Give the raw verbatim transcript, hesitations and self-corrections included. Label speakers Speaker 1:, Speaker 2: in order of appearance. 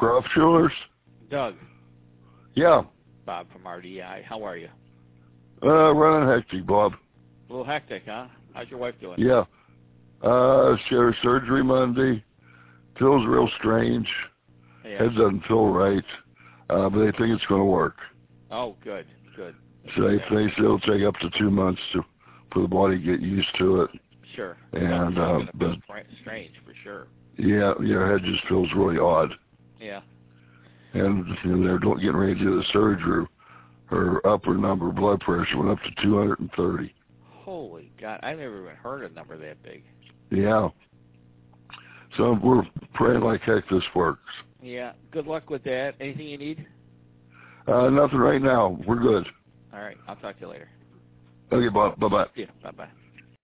Speaker 1: Croft Jewelers?
Speaker 2: Doug.
Speaker 1: Yeah.
Speaker 2: Bob from R D I. How are you?
Speaker 1: Uh, running hectic, Bob.
Speaker 2: A little hectic, huh? How's your wife doing?
Speaker 1: Yeah. Uh, she had her surgery Monday. Feels real strange.
Speaker 2: Yeah.
Speaker 1: Head doesn't feel right. Uh, but they think it's going to work.
Speaker 2: Oh, good, good.
Speaker 1: So they think it'll take up to two months to for the body to get used to it.
Speaker 2: Sure.
Speaker 1: And
Speaker 2: uh,
Speaker 1: uh, but
Speaker 2: strange for sure.
Speaker 1: Yeah, your head just feels really odd.
Speaker 2: Yeah.
Speaker 1: And you know, they're getting ready to do the surgery. Her upper number of blood pressure went up to two hundred thirty.
Speaker 2: Holy God, I've never even heard a number that big.
Speaker 1: Yeah. So we're praying like heck this works.
Speaker 2: Yeah. Good luck with that. Anything you need?
Speaker 1: Uh, nothing right now. We're good.
Speaker 2: All right. I'll talk to you later.
Speaker 1: Okay, Bob. Bye-bye.
Speaker 2: Yeah. Bye-bye.